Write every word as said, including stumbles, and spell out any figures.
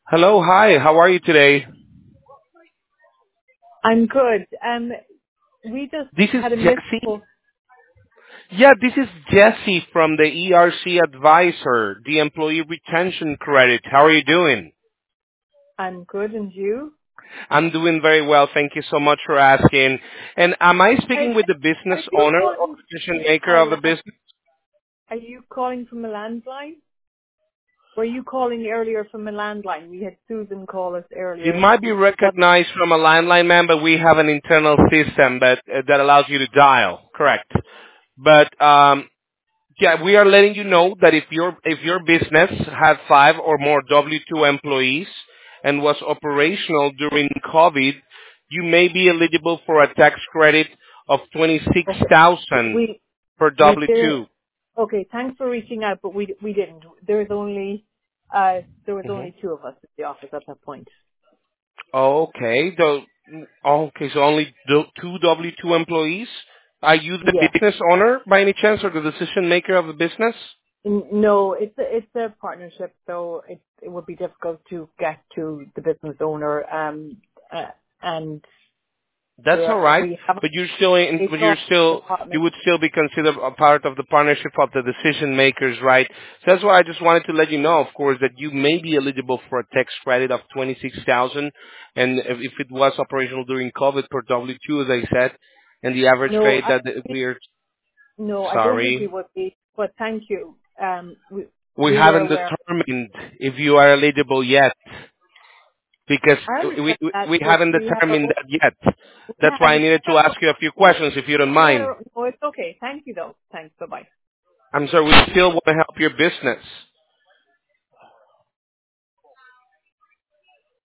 Hello, hi, how are you today? I'm good. Um, we just This is had a missed Jesse. call. Yeah, this is Jesse from the E R C Advisor, the Employee Retention Credit. How are you doing? I'm good, and you? I'm doing very well, thank you so much for asking. And am I Are, speaking with the business are you owner or calling decision maker a of the land? business? Are you calling from a landline? Were you calling earlier from a landline? We had Susan call us You earlier. might be What? recognized from a landline man, but we have an internal system that, that allows you to dial, correct. But um, yeah, we are letting you know that if your if your business had five or more W two employees and was operational during COVID, you may be eligible for a tax credit of Okay. twenty-six thousand We per we W did. two. Okay. Thanks for reaching out, but we we didn't. There was only uh there was Mm-hmm. only two of us at the office at that point. Okay. The, okay, so only the two W two employees. Are you the Yeah. business owner by any chance, or the decision maker of the business? N- No, it's a, it's a partnership, so it it would be difficult to get to the business owner. Um, uh, and That's there all right, we have but you're still in, a but you're HR still, you department. would still be considered a part of the partnership of the decision makers, right? So that's why I just wanted to let you know, of course, that you may be eligible for a tax credit of twenty-six thousand, and if, if it was operational during COVID per W two, as I said, and the average No, rate I that we're no, I don't think we sorry, would be. But thank you. Um, we we we were haven't aware. determined if you are eligible yet, because I we understand we, that, we but haven't we have determined a that yet. we That's why I have needed to ask you a few questions, if you don't we had mind. a, no, it's okay. Thank you though. Thanks. Bye bye. I'm sorry, we still want to help your business.